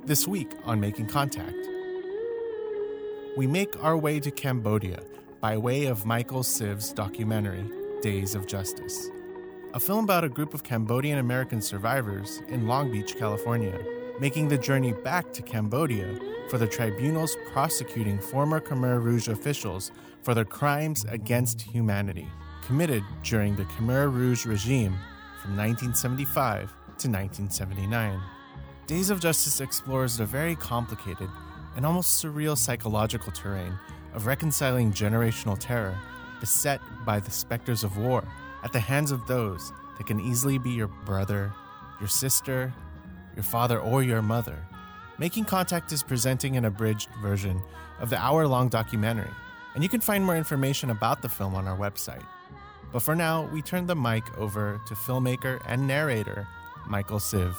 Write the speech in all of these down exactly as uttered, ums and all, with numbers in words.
This week on Making Contact, we make our way to Cambodia by way of Michael Siv's documentary, Days of Justice, a film about a group of Cambodian American survivors in Long Beach, California, making the journey back to Cambodia for the tribunals prosecuting former Khmer Rouge officials for their crimes against humanity, committed during the Khmer Rouge regime from nineteen seventy-five to nineteen seventy-nine. Days of Justice explores the very complicated and almost surreal psychological terrain of reconciling generational terror beset by the specters of war at the hands of those that can easily be your brother, your sister, your father, or your mother. Making Contact is presenting an abridged version of the hour-long documentary, and you can find more information about the film on our website. But for now, we turn the mic over to filmmaker and narrator Michael Siv.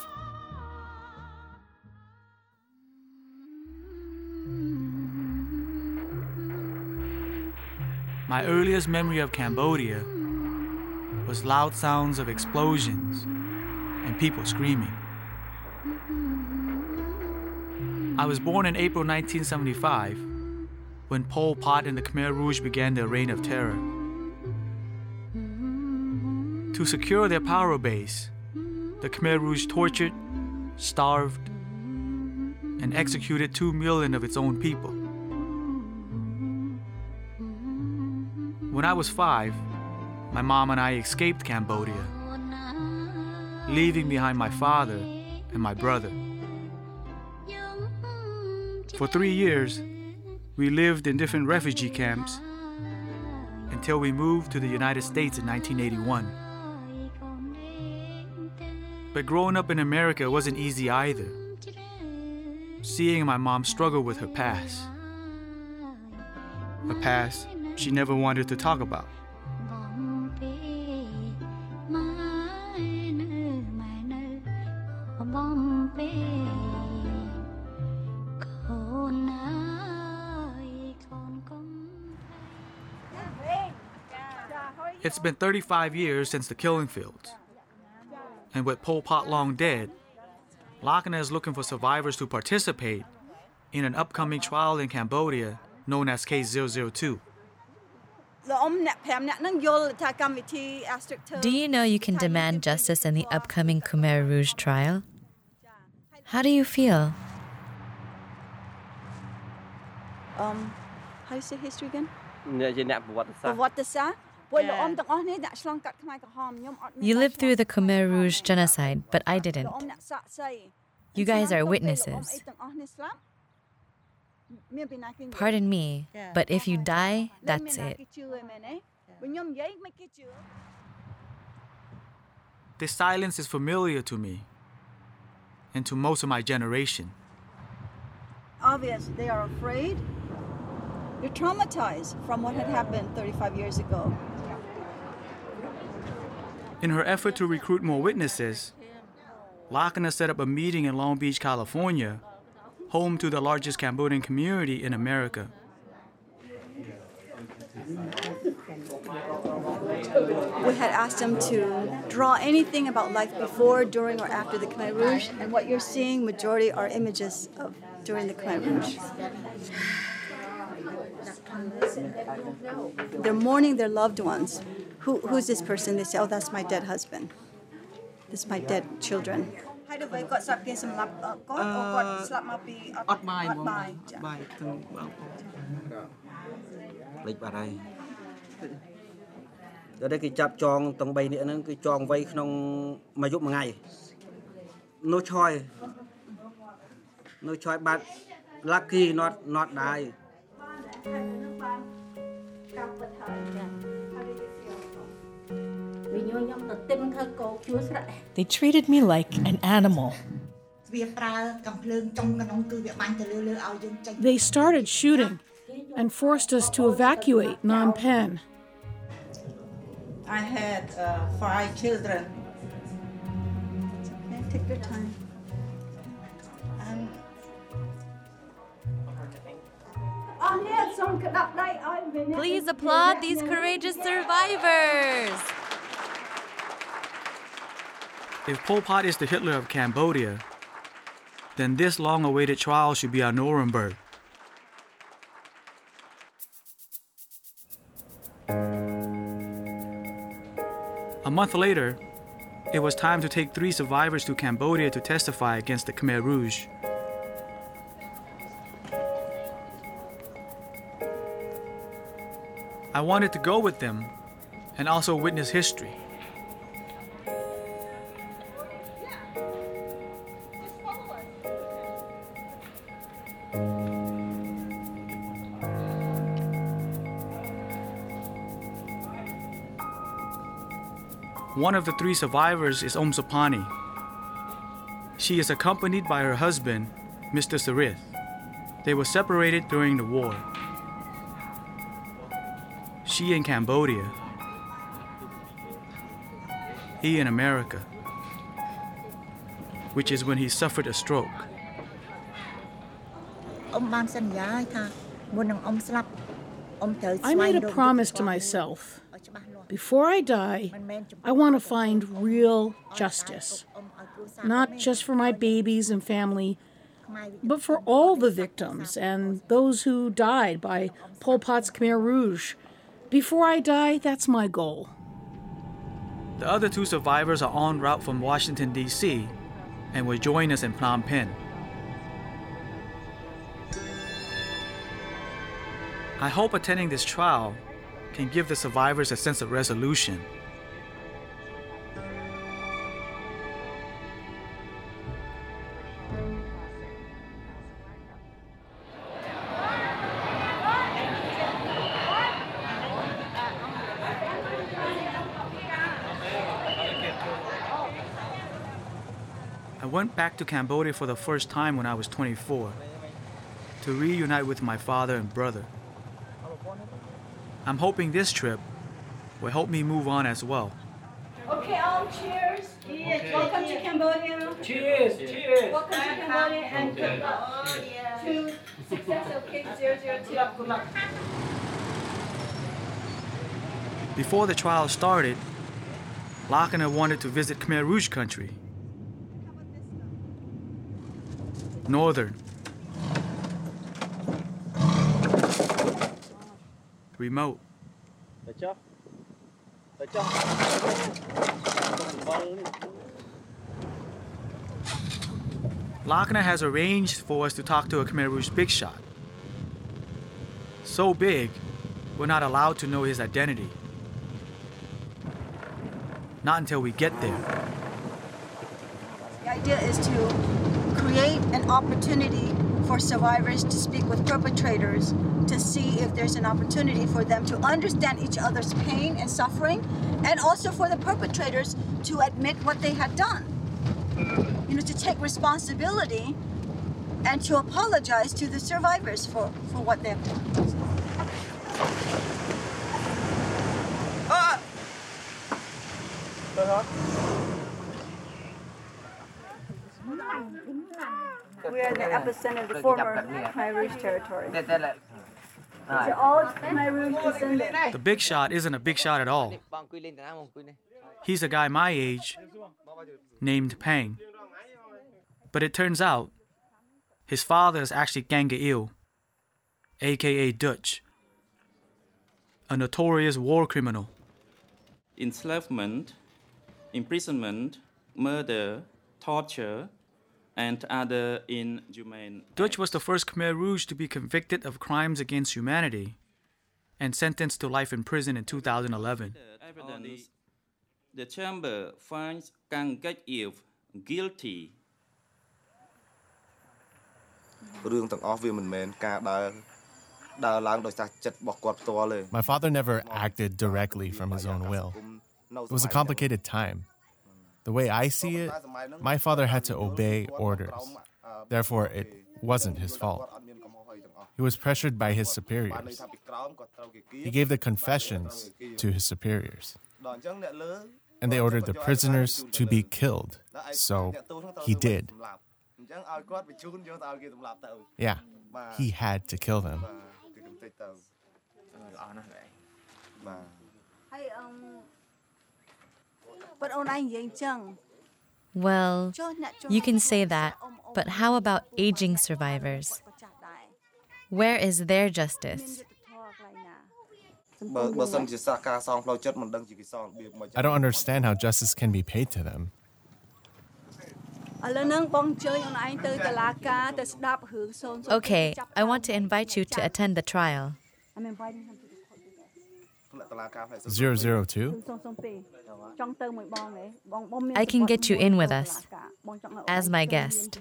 My earliest memory of Cambodia was loud sounds of explosions and people screaming. I was born in April nineteen seventy-five, when Pol Pot and the Khmer Rouge began their reign of terror. To secure their power base, the Khmer Rouge tortured, starved, and executed two million of its own people. When I was five, my mom and I escaped Cambodia, leaving behind my father and my brother. For three years, we lived in different refugee camps until we moved to the United States in nineteen eighty-one. But growing up in America wasn't easy either, seeing my mom struggle with her past. A past she never wanted to talk about. It's been thirty-five years since the killing fields. And with Pol Pot long dead, Lakana is looking for survivors to participate in an upcoming trial in Cambodia known as Case zero zero two. Do you know you can demand justice in the upcoming Khmer Rouge trial? How do you feel? Um, how do you say history again? You lived through the Khmer Rouge genocide, but I didn't. You guys are witnesses. Pardon me, but if you die, that's it. This silence is familiar to me and to most of my generation. Obvious, they are afraid. They're traumatized from what had happened thirty-five years ago. In her effort to recruit more witnesses, Lakana set up a meeting in Long Beach, California, home to the largest Cambodian community in America. We had asked them to draw anything about life before, during, or after the Khmer Rouge, and what you're seeing, majority are images of during the Khmer Rouge. They're mourning their loved ones. Who, who's this person? They say, oh, that's my dead husband. This is my dead children. Uh, No choice. No choice, but lucky not not die. They treated me like an animal. They started shooting and forced us to evacuate Phnom Penh. I had uh, five children. Okay, take your time. Um, Please applaud these courageous survivors. If Pol Pot is the Hitler of Cambodia, then this long-awaited trial should be at Nuremberg. A month later, it was time to take three survivors to Cambodia to testify against the Khmer Rouge. I wanted to go with them and also witness history. One of the three survivors is Om Sapani. She is accompanied by her husband, Mister Sarith. They were separated during the war. She in Cambodia. He in America, which is when he suffered a stroke. I made a promise to myself. Before I die, I want to find real justice. Not just for my babies and family, but for all the victims and those who died by Pol Pot's Khmer Rouge. Before I die, that's my goal. The other two survivors are en route from Washington, D C and will join us in Phnom Penh. I hope attending this trial can give the survivors a sense of resolution. I went back to Cambodia for the first time when I was twenty-four to reunite with my father and brother. I'm hoping this trip will help me move on as well. Okay, all cheers. Cheers. Welcome to Cambodia. Cheers. Cheers. Welcome to Cambodia and good luck to success of Case zero zero two. Good luck. Before the trial started, Lakana wanted to visit Khmer Rouge country. Northern. Remote. Lakana has arranged for us to talk to a Khmer Rouge big shot. So big, we're not allowed to know his identity. Not until we get there. The idea is to create an opportunity for survivors to speak with perpetrators to see if there's an opportunity for them to understand each other's pain and suffering, and also for the perpetrators to admit what they had done. You know, to take responsibility and to apologize to the survivors for, for what they have done. Ah! We are in the epicenter of the former Khmer Rouge territory. These are all Khmer Rouge descendants. The big shot isn't a big shot at all. He's a guy my age, named Pang. But it turns out, his father is actually Ganga Il, aka Dutch, a notorious war criminal. Enslavement, imprisonment, murder, torture, and other inhumane. Dutch was the first Khmer Rouge to be convicted of crimes against humanity and sentenced to life in prison in two thousand eleven. Evidence, the chamber finds Ganga Il guilty. My father never acted directly from his own will. It was a complicated time. The way I see it, my father had to obey orders. Therefore, it wasn't his fault. He was pressured by his superiors. He gave the confessions to his superiors. And they ordered the prisoners to be killed. So he did. Yeah, he had to kill them. But on anh vậy chăng? Well, you can say that, but how about aging survivors? Where is their justice? I don't understand how justice can be paid to them. Okay, I want to invite you to attend the trial. zero zero two? I can get you in with us as my guest.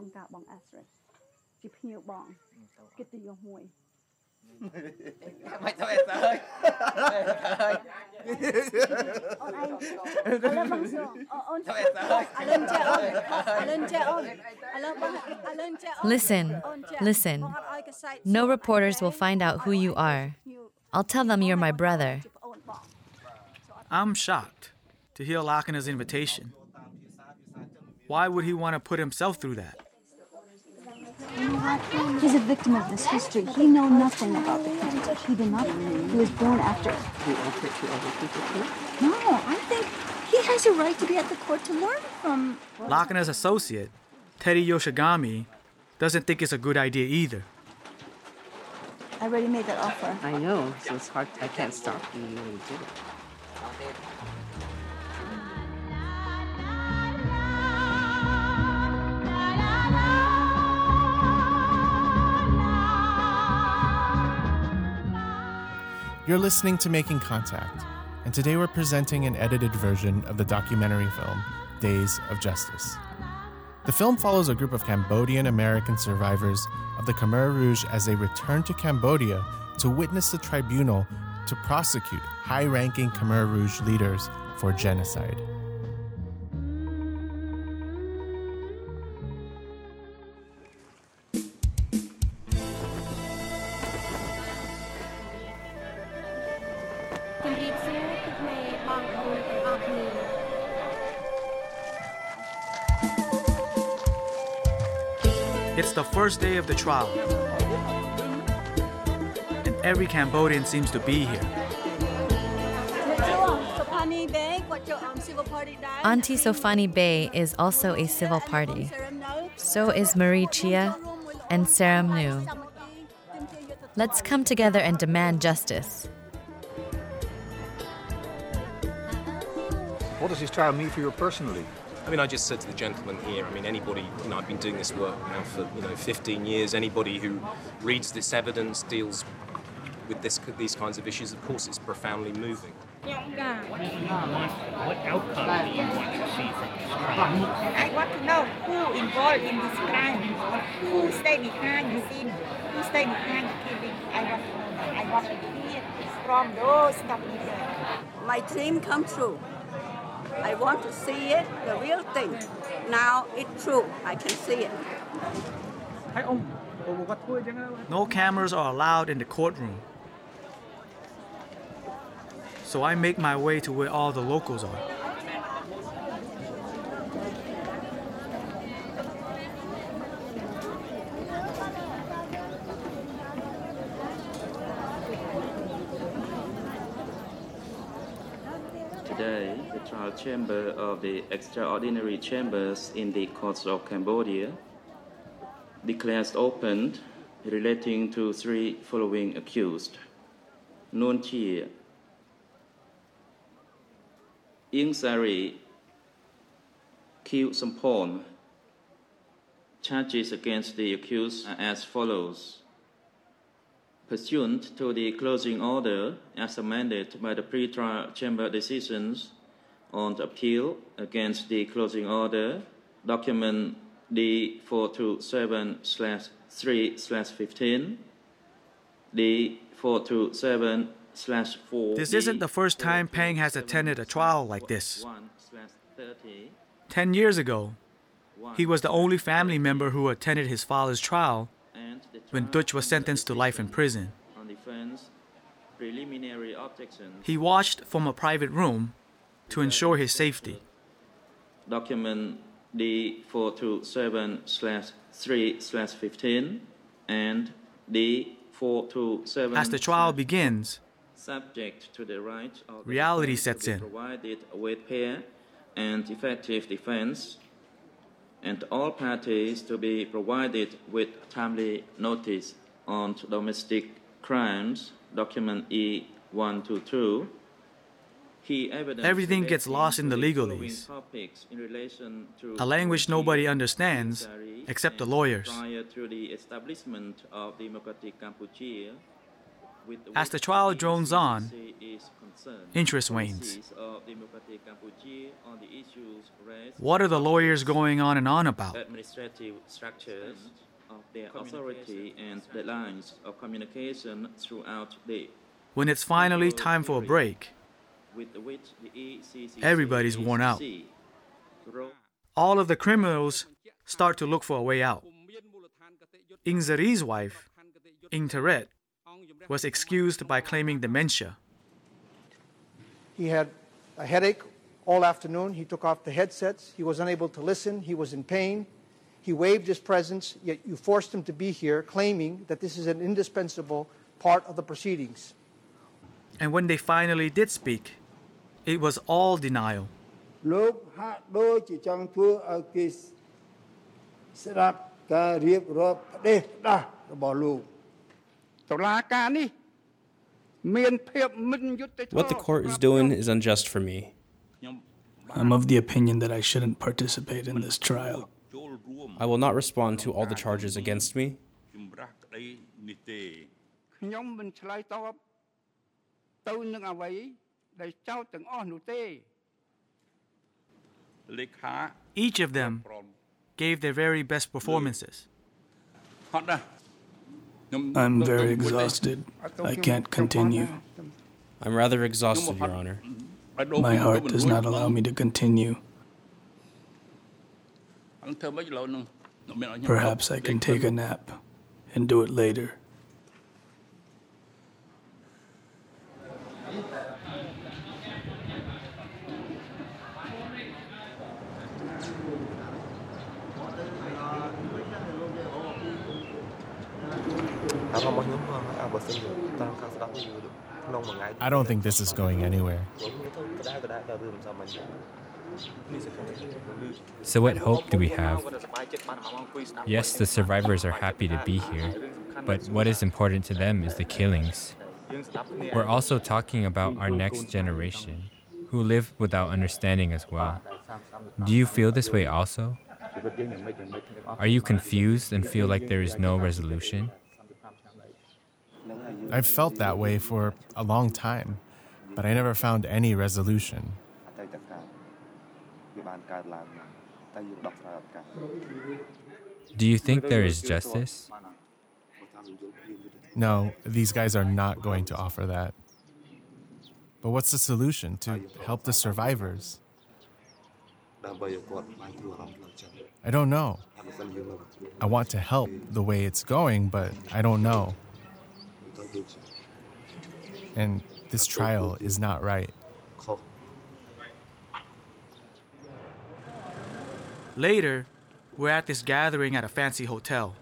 Listen, listen. No reporters will find out who you are. I'll tell them you're my brother. I'm shocked to hear Lakana's invitation. Why would he want to put himself through that? He's a victim of this history. He knows nothing about the cancer. He did not. He was born after. No, I think he has a right to be at the court to learn from. Lakana's associate, Teddy Yoshigami, doesn't think it's a good idea either. I already made that offer. I know, so it's hard. I can't stop you when you do it. You're listening to Making Contact, and today we're presenting an edited version of the documentary film, Days of Justice. The film follows a group of Cambodian American survivors of the Khmer Rouge as they return to Cambodia to witness the tribunal to prosecute high-ranking Khmer Rouge leaders for genocide. It's the first day of the trial, and every Cambodian seems to be here. Auntie Sofani Bay is also a civil party. So is Marie Chia and Saram Nu. Let's come together and demand justice. What does this trial mean for you personally? I mean, I just said to the gentleman here, I mean, anybody, you know, I've been doing this work now for, you know, fifteen years. Anybody who reads this evidence, deals with this, these kinds of issues, of course, it's profoundly moving. What outcome do you want to see from this trial? I want to know who involved in this crime, who stay behind the scene, who stay behind the killing. I want to know that. I want to hear from those doctors. My dream come true. I want to see it, the real thing. Now it's true. I can see it. No cameras are allowed in the courtroom. So I make my way to where all the locals are. Today, the trial chamber of the extraordinary chambers in the courts of Cambodia declares open relating to three following accused: Nuon Chea, Ieng Sari, Khieu Sampon. Charges against the accused are as follows. Pursuant to the closing order as amended by the pre-trial chamber decisions on the appeal against the closing order, document D four two seven slash three slash fifteen, D four two seven slash four. This isn't the first time Peng has attended a trial like this. Ten years ago, he was the only family member who attended his father's trial when Dutch was sentenced to life in prison. He watched from a private room to ensure his safety. Document D four two seven slash three slash fifteen and D four two seven. As the trial begins, subject to the right of reality sets in. provided with pair and effective defense, and all parties to be provided with timely notice on domestic crimes, document E one twenty-two. Everything gets lost in the legalese, a language nobody understands except the lawyers. As the trial drones on, interest wanes. What are the lawyers going on and on about? Administrative structures of their authority and the lines of communication throughout the. When it's finally time for a break, everybody's worn out. All of the criminals start to look for a way out. Ing Zari's wife, Ing Teret, was excused by claiming dementia. He had a headache all afternoon. He took off the headsets. He was unable to listen. He was in pain. He waived his presence, yet you forced him to be here, claiming that this is an indispensable part of the proceedings. And when they finally did speak, it was all denial. What the court is doing is unjust for me. I'm of the opinion that I shouldn't participate in this trial. I will not respond to all the charges against me. Each of them gave their very best performances. I'm very exhausted. I can't continue. I'm rather exhausted, Your Honor. My heart does not allow me to continue. Perhaps I can take a nap and do it later. I don't think this is going anywhere. So what hope do we have? Yes, the survivors are happy to be here, but what is important to them is the killings. We're also talking about our next generation, who live without understanding as well. Do you feel this way also? Are you confused and feel like there is no resolution? I've felt that way for a long time, but I never found any resolution. Do you think there is justice? No, these guys are not going to offer that. But what's the solution to help the survivors? I don't know. I want to help the way it's going, but I don't know. And this trial is not right. Later, we're at this gathering at a fancy hotel.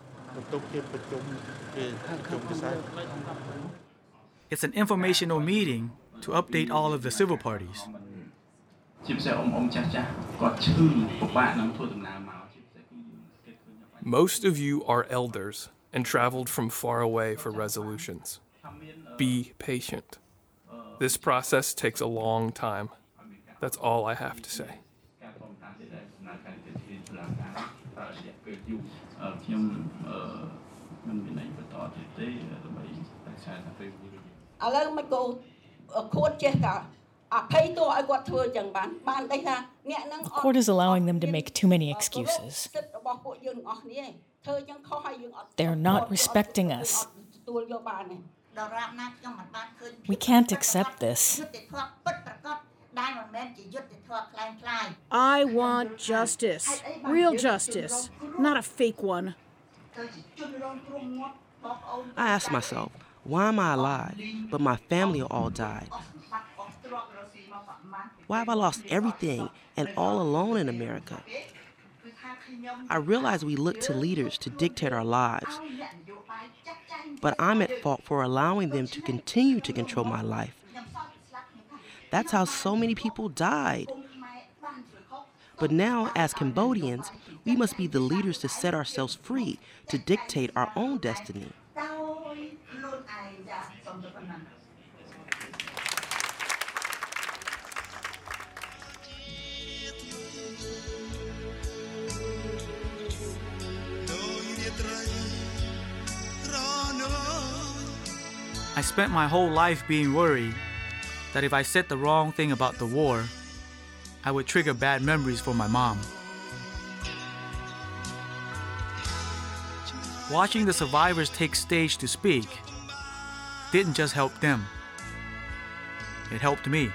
It's an informational meeting to update all of the civil parties. Most of you are elders and traveled from far away for resolutions. Be patient. This process takes a long time. That's all I have to say. The court is allowing them to make too many excuses. They're not respecting us. We can't accept this. I want justice. Real justice, not a fake one. I ask myself, why am I alive, but my family all died? Why have I lost everything and all alone in America? I realize we look to leaders to dictate our lives, but I'm at fault for allowing them to continue to control my life. That's how so many people died. But now, as Cambodians, we must be the leaders to set ourselves free, to dictate our own destiny. I spent my whole life being worried that if I said the wrong thing about the war, I would trigger bad memories for my mom. Watching the survivors take stage to speak didn't just help them. It helped me.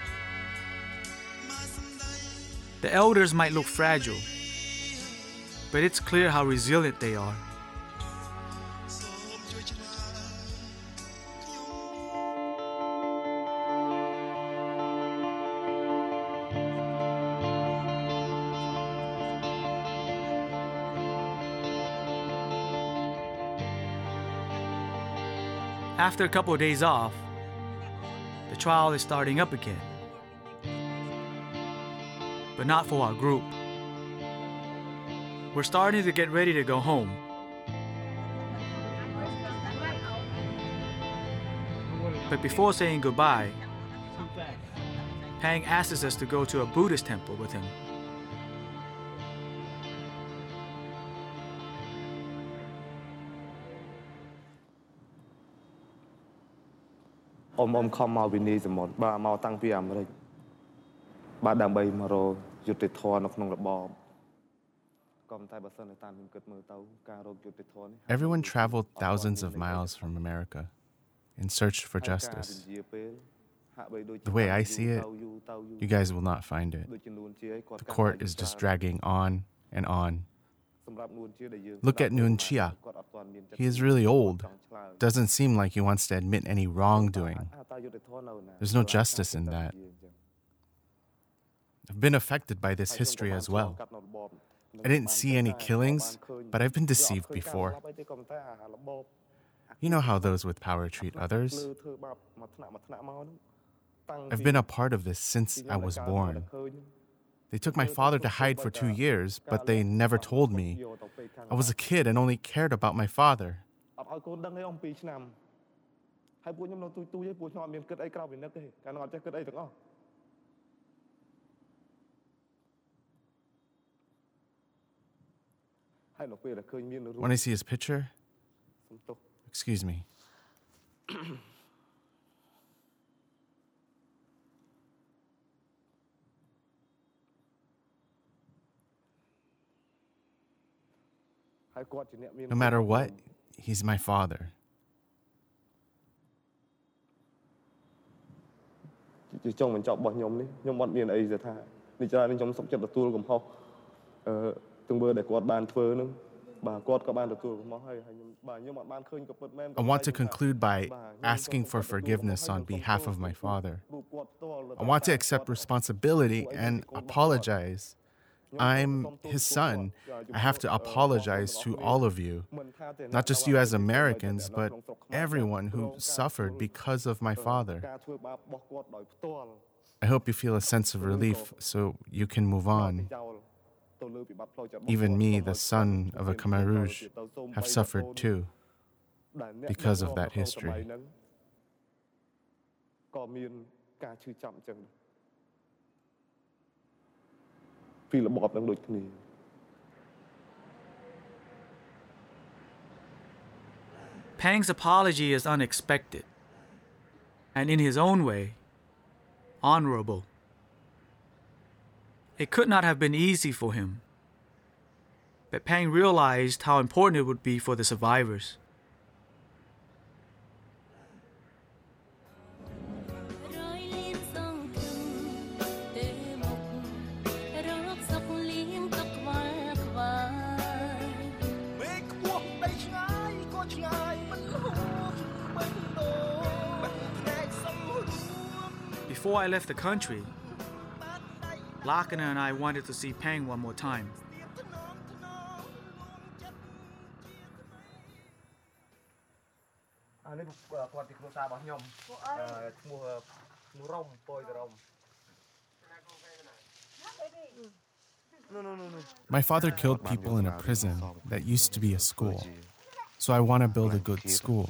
The elders might look fragile, but it's clear how resilient they are. After a couple of days off, the trial is starting up again. But not for our group. We're starting to get ready to go home. But before saying goodbye, Pang asks us to go to a Buddhist temple with him. Om om ខំមកពីនីសមុទ្របាទមកតាំងពីអាមេរិកបាទដើម្បីមករកយុត្តិធម៌នៅក្នុងរបបក៏តែបើសិនតែតាមខ្ញុំគិតមើលទៅការរកយុត្តិធម៌នេះ Everyone traveled thousands of miles from America in search for justice. The way I see it, you guys will not find it. The court is just dragging on and on. Look at Nuon Chia. He is really old. Doesn't seem like he wants to admit any wrongdoing. There's no justice in that. I've been affected by this history as well. I didn't see any killings, but I've been deceived before. You know how those with power treat others. I've been a part of this since I was born. They took my father to hide for two years, but they never told me. I was a kid and only cared about my father. When I see his picture, excuse me. No matter what, he's my father. I want to conclude by asking for forgiveness on behalf of my father. I want to accept responsibility and apologize. I'm his son. I have to apologize to all of you, not just you as Americans, but everyone who suffered because of my father. I hope you feel a sense of relief so you can move on. Even me, the son of a Khmer Rouge, have suffered too because of that history. Pang's apology is unexpected and in his own way, honorable. It could not have been easy for him, but Pang realized how important it would be for the survivors. Before I left the country, Lakana and I wanted to see Pang one more time. My father killed people in a prison that used to be a school, so I want to build a good school.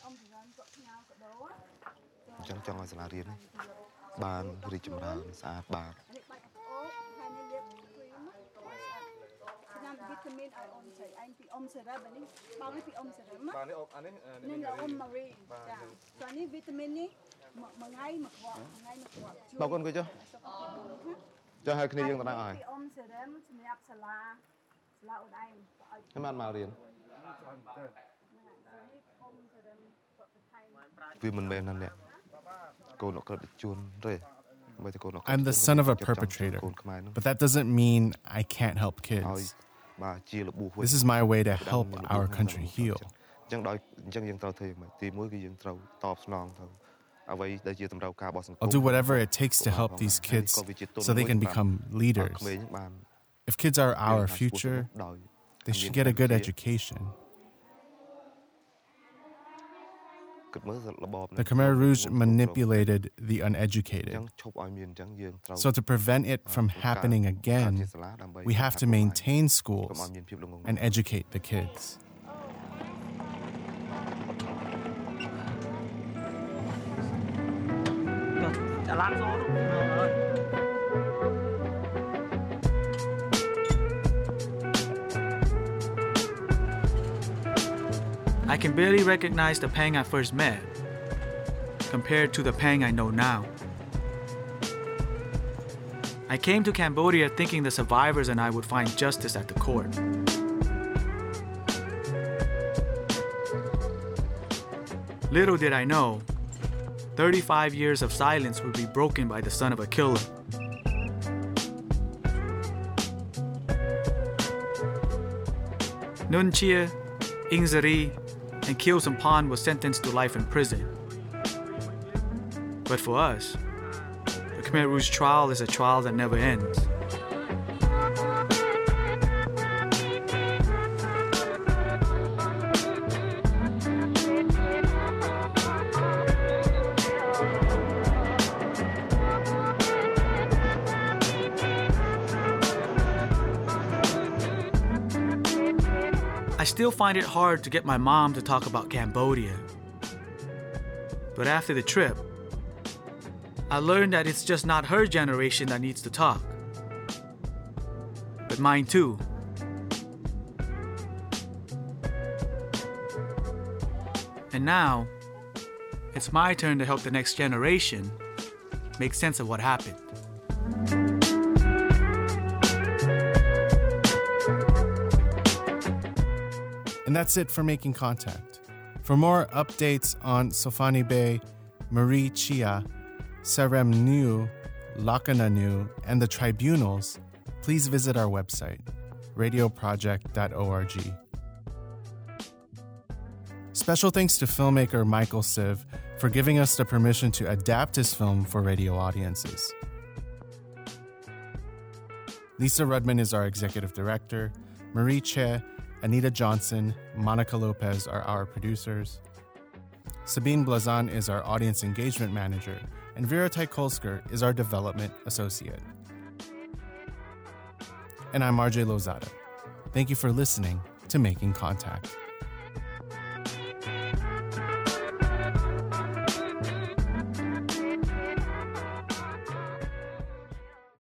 I'm the son of a perpetrator, but that doesn't mean I can't help kids. This is my way to help our country heal. I'll do whatever it takes to help these kids so they can become leaders. If kids are our future, they should get a good education. The Khmer Rouge manipulated the uneducated. So to prevent it from happening again, we have to maintain schools and educate the kids. I can barely recognize the Pang I first met compared to the Pang I know now. I came to Cambodia thinking the survivors and I would find justice at the court. Little did I know, thirty-five years of silence would be broken by the son of a killer. Nun Chia, Ing Zari, and Khieu Samphan was sentenced to life in prison. But for us, the Khmer Rouge trial is a trial that never ends. I still find it hard to get my mom to talk about Cambodia. But after the trip, I learned that it's just not her generation that needs to talk, but mine too. And now, it's my turn to help the next generation make sense of what happened. And that's it for Making Contact. For more updates on Sofani Bey, Marie Chia, Serem Nu, Lakananu, and the tribunals, please visit our website, radio project dot org. Special thanks to filmmaker Michael Siv for giving us the permission to adapt his film for radio audiences. Lisa Rudman is our executive director. Marie Che, Anita Johnson, Monica Lopez are our producers. Sabine Blazan is our audience engagement manager, and Vera Taikolsker is our development associate. And I'm R J Lozada. Thank you for listening to Making Contact.